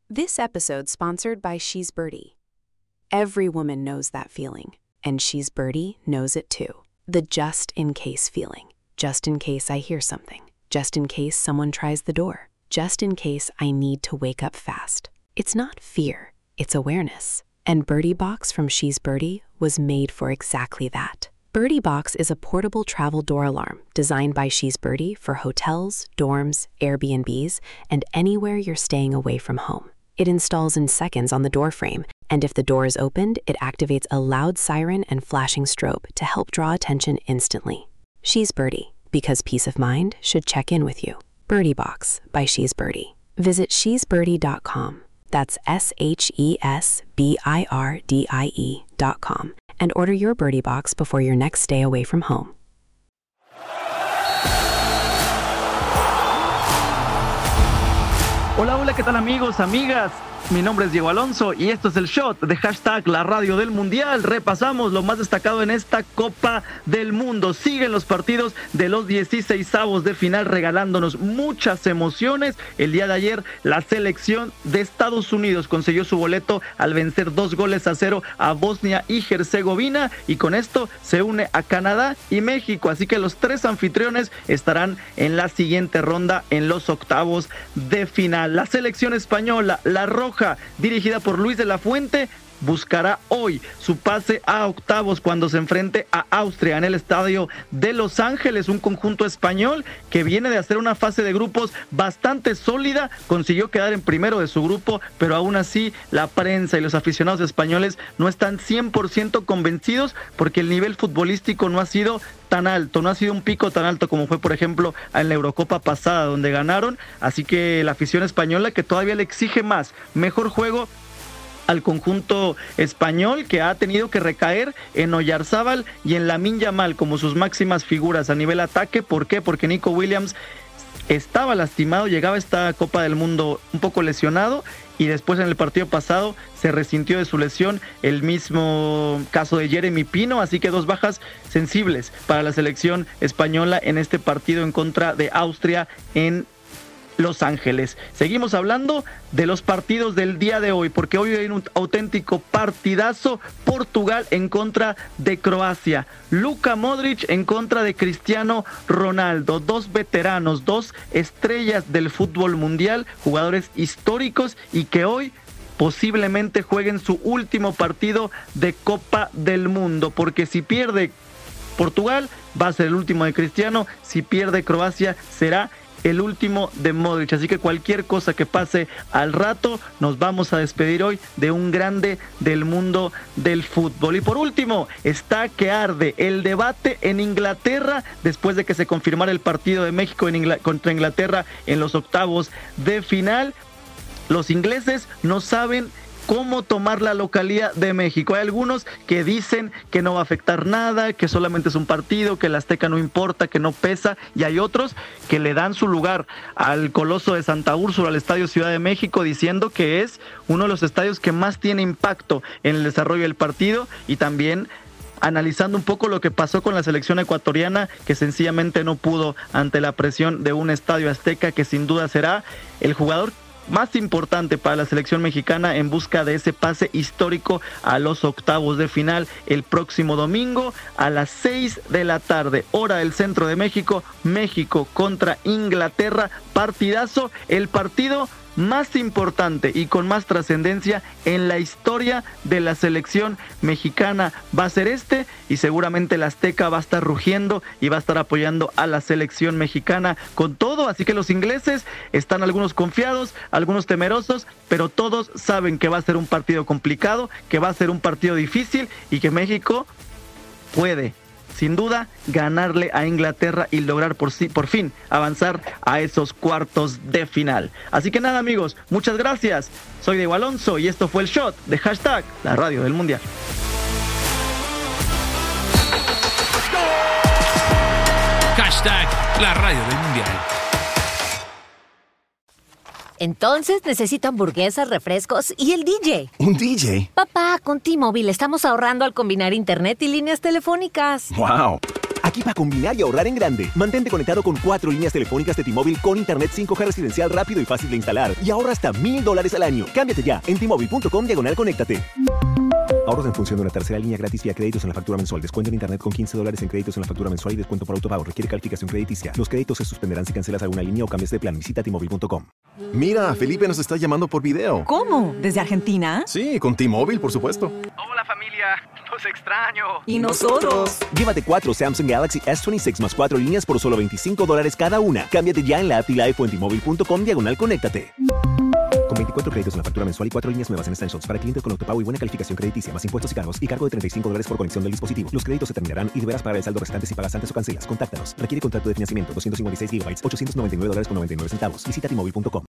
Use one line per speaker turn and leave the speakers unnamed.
This episode's sponsored by She's Birdie. Every woman knows that feeling, and She's Birdie knows it too. The just-in-case feeling. Just in case I hear something. Just in case someone tries the door. Just in case I need to wake up fast. It's not fear, it's awareness. And Birdie Box from She's Birdie was made for exactly that. Birdie Box is a portable travel door alarm designed by She's Birdie for hotels, dorms, Airbnbs, and anywhere you're staying away from home. It installs in seconds on the door frame, and if the door is opened, it activates a loud siren and flashing strobe to help draw attention instantly. She's Birdie, because peace of mind should check in with you. Birdie Box by She's Birdie. Visit shesbirdie.com. That's SHESBIRDIE.com. And order your Birdie Box before your next stay away from home.
Hola, hola, ¿qué tal amigos, amigas? Mi nombre es Diego Alonso y esto es el Shot de hashtag La Radio del Mundial. Repasamos lo más destacado en esta Copa del Mundo. Siguen los partidos de los 16avos de final regalándonos muchas emociones. El día de ayer la selección de Estados Unidos consiguió su boleto al vencer 2-0 a Bosnia y Herzegovina, y con esto se une a Canadá y México. Así que los tres anfitriones estarán en la siguiente ronda en los octavos de final. La selección española, la roja, dirigida por Luis de la Fuente, buscará hoy su pase a octavos cuando se enfrente a Austria en el estadio de Los Ángeles. Un conjunto español que viene de hacer una fase de grupos bastante sólida, consiguió quedar en primero de su grupo, pero aún así la prensa y los aficionados españoles no están 100% convencidos porque el nivel futbolístico no ha sido tan alto, no ha sido un pico tan alto como fue por ejemplo en la Eurocopa pasada donde ganaron. Así que la afición española, que todavía le exige más, mejor juego al conjunto español, que ha tenido que recaer en Oyarzábal y en Lamine Yamal como sus máximas figuras a nivel ataque. ¿Por qué? Porque Nico Williams estaba lastimado, llegaba a esta Copa del Mundo un poco lesionado, y después en el partido pasado se resintió de su lesión. El mismo caso de Jeremy Pino, así que dos bajas sensibles para la selección española en este partido en contra de Austria en Los Ángeles. Seguimos hablando de los partidos del día de hoy, porque hoy hay un auténtico partidazo. Portugal en contra de Croacia. Luka Modric en contra de Cristiano Ronaldo. Dos veteranos, dos estrellas del fútbol mundial, jugadores históricos y que hoy posiblemente jueguen su último partido de Copa del Mundo, porque si pierde Portugal va a ser el último de Cristiano, si pierde Croacia será el último de Modric. Así que cualquier cosa que pase al rato, nos vamos a despedir hoy de un grande del mundo del fútbol. Y por último, está que arde el debate en Inglaterra después de que se confirmara el partido de México contra Inglaterra en los octavos de final. Los ingleses no saben cómo tomar la localía de México. Hay algunos que dicen que no va a afectar nada, que solamente es un partido, que el Azteca no importa, que no pesa, y hay otros que le dan su lugar al Coloso de Santa Úrsula, al Estadio Ciudad de México, diciendo que es uno de los estadios que más tiene impacto en el desarrollo del partido, y también analizando un poco lo que pasó con la selección ecuatoriana, que sencillamente no pudo ante la presión de un Estadio Azteca, que sin duda será el jugador más importante para la selección mexicana en busca de ese pase histórico a los octavos de final el próximo domingo a las 6 de la tarde, hora del centro de México. México contra Inglaterra, partidazo, el partido más importante y con más trascendencia en la historia de la selección mexicana va a ser este, y seguramente el Azteca va a estar rugiendo y va a estar apoyando a la selección mexicana con todo. Así que los ingleses están algunos confiados, algunos temerosos, pero todos saben que va a ser un partido complicado, que va a ser un partido difícil y que México puede, sin duda, ganarle a Inglaterra y lograr por fin avanzar a esos cuartos de final. Así que nada amigos, muchas gracias. Soy Diego Alonso y esto fue el Shot de hashtag La Radio del Mundial.
Hashtag La Radio del Mundial. Entonces necesito hamburguesas, refrescos y el DJ.
¿Un DJ?
Papá, con T-Mobile estamos ahorrando al combinar internet y líneas telefónicas.
¡Wow! Aquí para combinar y ahorrar en grande. Mantente conectado con 4 líneas telefónicas de T-Mobile con internet 5G residencial rápido y fácil de instalar. Y ahorra hasta $1,000 al año. Cámbiate ya en T-Mobile.com/conéctate. Ahorros en función de una tercera línea gratis vía créditos en la factura mensual. Descuento en internet con $15 en créditos en la factura mensual y descuento por autopago. Requiere calificación crediticia. Los créditos se suspenderán si cancelas alguna línea o cambias de plan. Visita T-Mobile.com.
Mira, Felipe nos está llamando por video.
¿Cómo? ¿Desde Argentina?
Sí, con T-Mobile, por supuesto.
Hola familia, los extraño.
¿Y nosotros?
Llévate 4 Samsung Galaxy S26 más 4 líneas por solo $25 cada una. Cámbiate ya en la app Live o en T-Mobile.com/conéctate. Con 24 créditos en la factura mensual y 4 líneas nuevas en Essentials para clientes con autopago y buena calificación crediticia, más impuestos y cargo de $35 por conexión del dispositivo. Los créditos se terminarán y deberás pagar el saldo restante si pagas antes o cancelas. Contáctanos. Requiere contrato de financiamiento 256 GB, $899.99. Visita T-Mobile.com.